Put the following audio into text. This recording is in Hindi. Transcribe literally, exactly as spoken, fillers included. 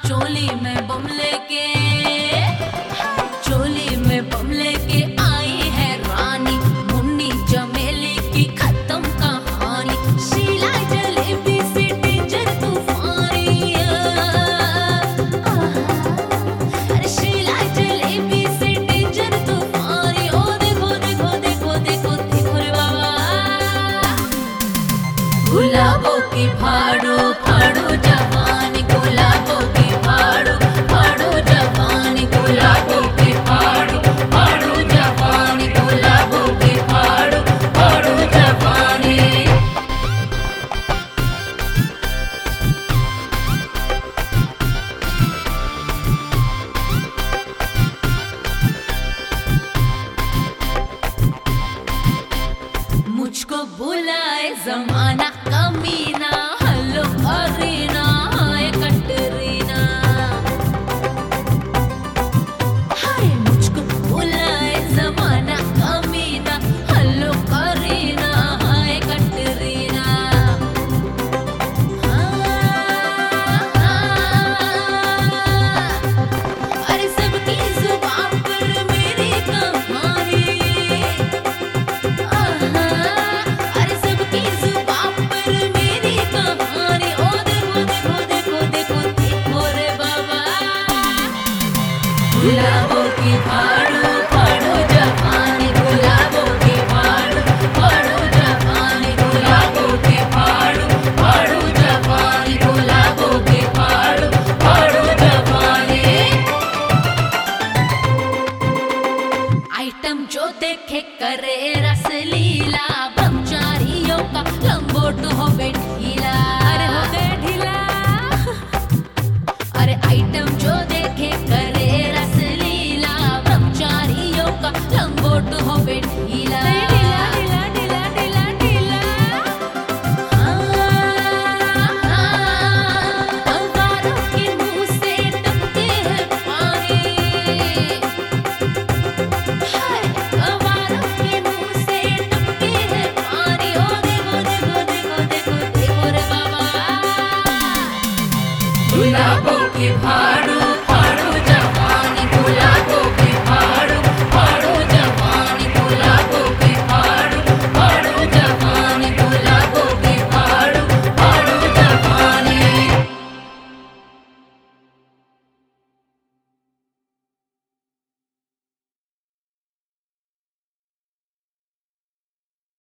चोली में बम लेके चोली में बम लेके आई है रानी, मुन्नी चमेली की खत्म कहानी। शीला जलेबी से डेंजर तूफानी, अरे शीला जलेबी से डेंजर तूफानी। ओ देखो देखो देखो देखो देखो रे बाबा, गुलाबों की फाड़ो फाड़ो जवानी, गुलाबों की फाड़ो फाड़ो जवानी, गुलाबों की फाड़ो फाड़ो जवानी, गुलाबों की फाड़ो फाड़ो जवानी। मुझको बुलाए जमाना कमीना, हेलो अरीना, हाय कटरीना। हाय मुझको बुलाए जमाना कमीना, हेलो करीना, हाय कटरीना। अरे सबकी जुबान पर मेरी कहानी, अरे सबकी जुबान पर मेरी कहानी। ओ देखो देखो देखो देखो देखो रे बाबा, गुलाबों की फाड़ो फाड़ो जवानी, गुलाबों की फाड़ो फाड़ो जवानी, गुलाबों की फाड़ो फाड़ो जवानी, गुलाबों की फाड़ो फाड़ो जवानी। आइटम जो देखे करे रसलीला, ब्रह्मचारियों का लंगोट हो गए ढीला, अरे हो गए ढीला। अरे आइटम जो देखे करे रसलीला, ब्रह्मचारियों का लंगोट हो गए ढीला, ढीला ढीला ढीला ढीला ढीला। अंगारों के मुंह से टपके है पानी, गवारों के मुंह से टपके है पानी। ओ देखो देखो देखो देखो देखो रे बाबा, गुलाबों की फाड़ो